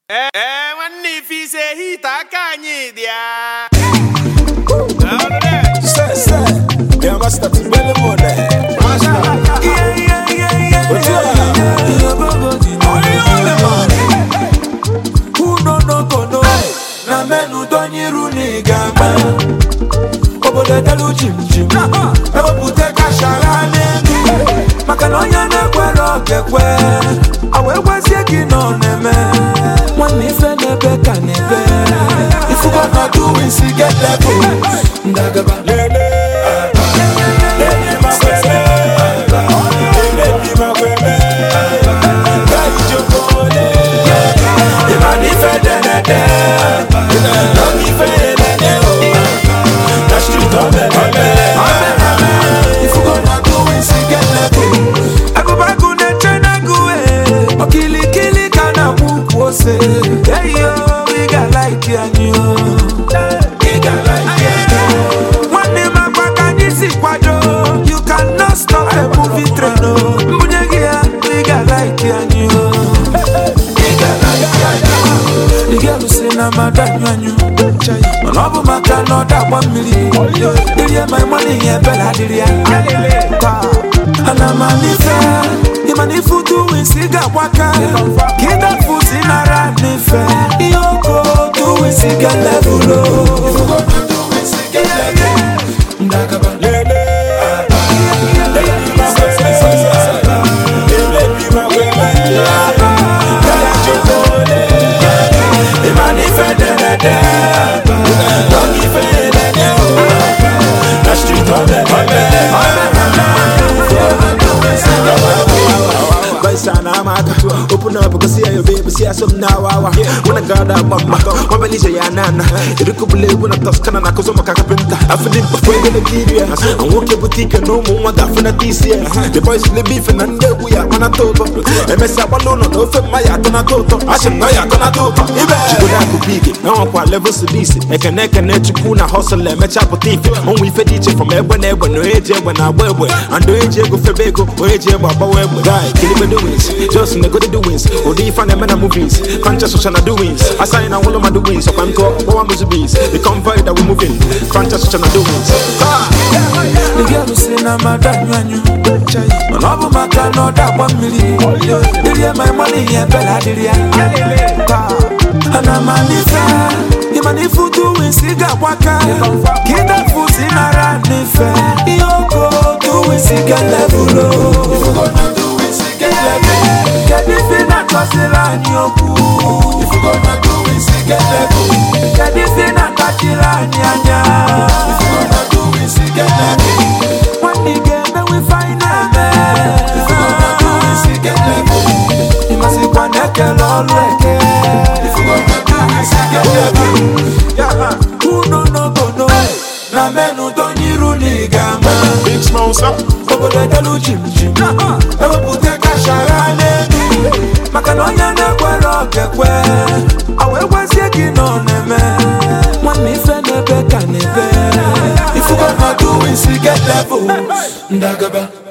Nwanne ife ise hita aka anyị dị ya. Yeah, master, belly money. Who no go no? Na menu donyi runi gamba. Obole dalu jim. Ewo pute kashara nenu. Makanonya na kwero kekwe. Awe wasie kino neme. Mwani fe nebe kanebe. If you gonna do it, see get level. Ndagaba lele. Yeah, yo, we got like you and you. We got like you. One day, my back and you see quadro. You cannot stop the movie train. We got like you and you. We got like you and you. The girl who say, I'm a dime and you. Man, over my car, not that 1 million. Did you my money here, Bella? Did you? And I'm a different. Imani futu winsiga waka Kida fusi na rani fe Yoko tu winsiga levulo Yoko tu winsiga levulo Ndakaba lele Imani fe denede Dongi fe denede Na street on the open up because see your baby, see some now. When I got that mama, one believer, ya nana. You could believe when I toss Canada, cause I'm a carpenter. I feel it before the Nigeria. I'm walking boutique and no more than for this year. The boys will be beef and we are on a top. MS Abalone, no for my Atonato. I should know you're gonna do. She would have to be it. Now I'm quite levels to this. I can net to Kuna hustle and match up with it. Only for teacher from everywhere, no age when I wear. And the age go for Bego, or age about where we die. Kill me doings. Just in the good doings. Or the fan and movies. Conscious social doings. I sign all of my doings. So I'm called one bees. The convoy that we're moving. Conscious social doings. The girl who say, I'm a dime and you. Man, over my car, not that 1 million. Did you my money here, Bella? Did you? And I'm a different. Imani futu winsiga waka Kida fusi na rani fe Yoko tu winsiga levulo If you gonna do winsiga levulo Kedifi na tosila nyoku If you gonna do winsiga levulo Kedifi na tachila nyanya If you gonna do winsiga levulo One nigga we find a man If you gonna do winsiga levulo Imasi kwa neke lolweke If you gonna do winsiga levulo Who no go no? Na menu donyi runi gamba. Big Smoke up. Obole dalu jim. Ewo pute kashara nenu. Makanonya na kwero kekwe. Awe wasie kino neme. Mwani fe nebe kanebe. If you gonna do it, see get level. Ndagaba.